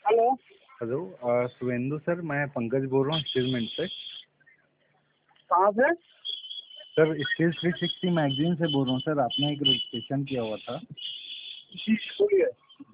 Hello. Hello Suvendu sir, मैं पंकज बोल रहा हूँ स्टीलमिंट से। कहाँ से? सर स्टील 360 मैगजीन से बोल रहा हूँ सर, आपने एक रजिस्ट्रेशन किया हुआ था। जी बोलिए।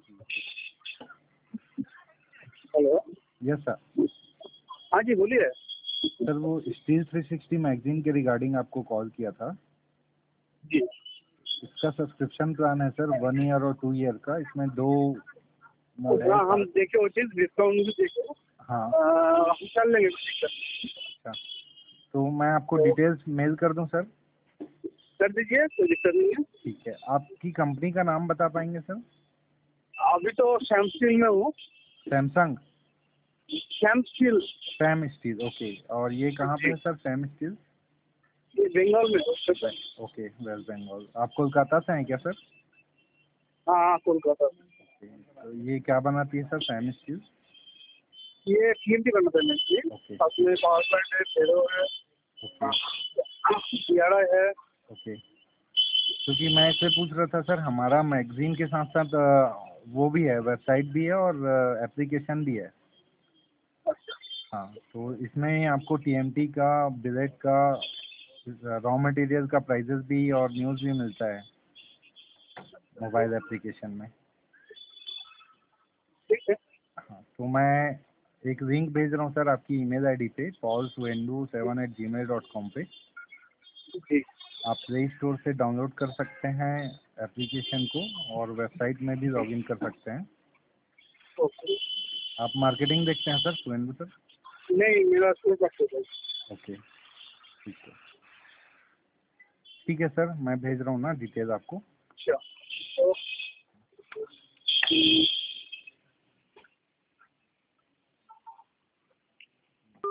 हेलो। Yes sir. हाँ जी बोलिए। सर वो स्टील 360 मैगजीन के रिगार्डिंग आपको कॉल किया था। जी इसका सब्सक्रिप्शन प्लान है सर 1 ईयर और 2 ईयर का। इसमें 2 मोड है। हाँ हम देखे वो चीज़, डिस्काउंट भी देखे। हाँ। हम कर लेंगे, कुछ दिक्कत नहीं। अच्छा, तो मैं आपको तो डिटेल्स मेल कर दूं सर? कर दीजिए, कोई दिक्कत नहीं है। ठीक है, आपकी कंपनी का नाम बता पाएंगे सर? अभी तो सैम स्टील में हूँ। Samsung? Sam Steel. Sam Steel, okay. और ये कहाँ पे जी, है सर सैम स्टील? ये बंगाल में है। Okay, west Bengal. आप कोलकाता से हैं क्या सर? हाँ हाँ, कोलकाता। ओके, तो ये क्या बनाती है सर सैम स्टील? ये टीएमटी बनता है चाहिए। ओके साथ में पावर प्लांट है, फेरो है, ओके सियाड़ा है। ओके। क्योंकि मैं इससे पूछ रहा था सर, हमारा मैगजीन के साथ साथ वो भी है, वेबसाइट भी है और एप्लीकेशन भी है। हाँ, तो इसमें आपको टीएमटी का, बिलेट का, रॉ मटेरियल का प्राइजेस भी और न्यूज़ भी मिलता है मोबाइल एप्लीकेशन में। ठीक है। हाँ, तो मैं एक लिंक भेज रहा हूँ सर आपकी ईमेल आईडी पे, paulsuendu7@gmail.com पे। जी आप प्ले स्टोर से डाउनलोड कर सकते हैं एप्लीकेशन को और वेबसाइट में भी लॉगिन कर सकते हैं। ओके। आप मार्केटिंग देखते हैं सर सुवेंदु सर? नहीं, मेरा कोई बात नहीं। ओके, ठीक है। ठीक है सर, मैं भेज रहा हूँ ना डिटेल आपको। अच्छा। ओके।